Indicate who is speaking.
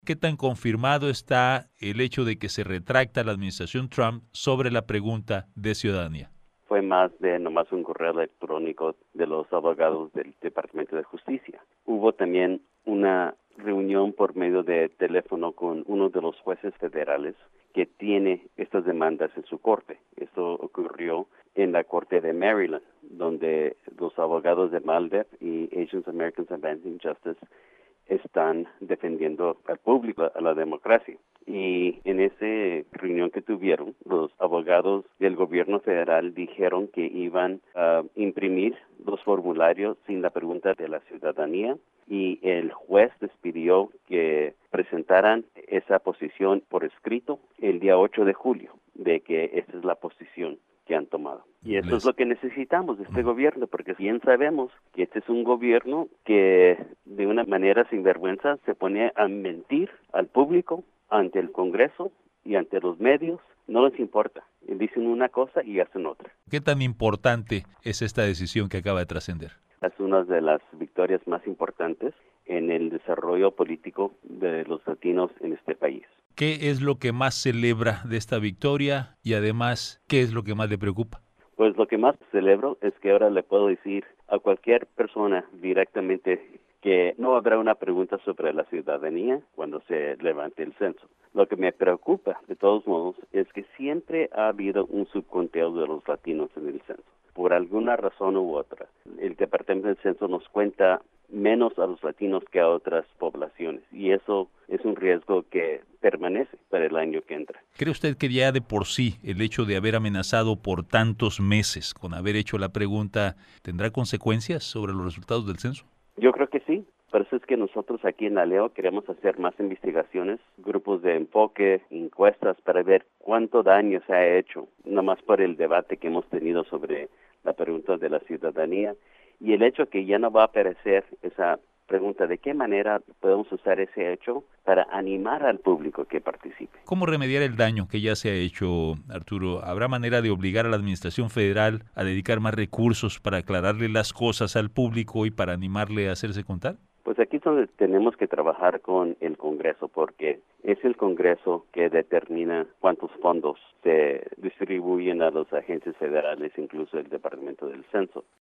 Speaker 1: ¿Qué tan confirmado está el hecho de que se retracta la administración Trump sobre la pregunta de ciudadanía?
Speaker 2: Fue más de nomás un correo electrónico de los abogados del Departamento de Justicia. Hubo también una reunión por medio de teléfono con uno de los jueces federales que tiene estas demandas en su corte. Esto ocurrió en la corte de Maryland, donde los abogados de MALDEF y Asian Americans Advancing Justice están defendiendo al público, a la democracia. Y en esa reunión que tuvieron, los abogados del gobierno federal dijeron que iban a imprimir los formularios sin la pregunta de la ciudadanía, y el juez les pidió que presentaran esa posición por escrito el día 8 de julio, de que esa es la posición que han tomado. Y eso es lo que necesitamos de este gobierno, porque bien sabemos que este es un gobierno que de una manera sinvergüenza se pone a mentir al público, ante el Congreso y ante los medios. No les importa. Dicen una cosa y hacen otra.
Speaker 1: ¿Qué tan importante es esta decisión que acaba de trascender?
Speaker 2: Es una de las victorias más importantes en el desarrollo político de los latinos en este país.
Speaker 1: ¿Qué es lo que más celebra de esta victoria y además, qué es lo que más le preocupa?
Speaker 2: Pues lo que más celebro es que ahora le puedo decir a cualquier persona directamente que no habrá una pregunta sobre la ciudadanía cuando se levante el censo. Lo que me preocupa, de todos modos, es que siempre ha habido un subconteo de los latinos en el censo. Por alguna razón u otra, el Departamento del Censo nos cuenta menos a los latinos que a otras poblaciones, y eso es un riesgo que permanece para el año que entra.
Speaker 1: ¿Cree usted que ya de por sí el hecho de haber amenazado por tantos meses con haber hecho la pregunta tendrá consecuencias sobre los resultados del censo?
Speaker 2: Yo creo que sí. Por eso es que nosotros aquí en la Leo queremos hacer más investigaciones, grupos de enfoque, encuestas para ver cuánto daño se ha hecho, no más por el debate que hemos tenido sobre la pregunta de la ciudadanía y el hecho que ya no va a aparecer esa pregunta, ¿de qué manera podemos usar ese hecho para animar al público que participe?
Speaker 1: ¿Cómo remediar el daño que ya se ha hecho, Arturo? ¿Habrá manera de obligar a la Administración Federal a dedicar más recursos para aclararle las cosas al público y para animarle a hacerse contar?
Speaker 2: Pues aquí es donde tenemos que trabajar con el Congreso, porque es el Congreso que determina cuántos fondos se distribuyen a las agencias federales, incluso el Departamento del Censo.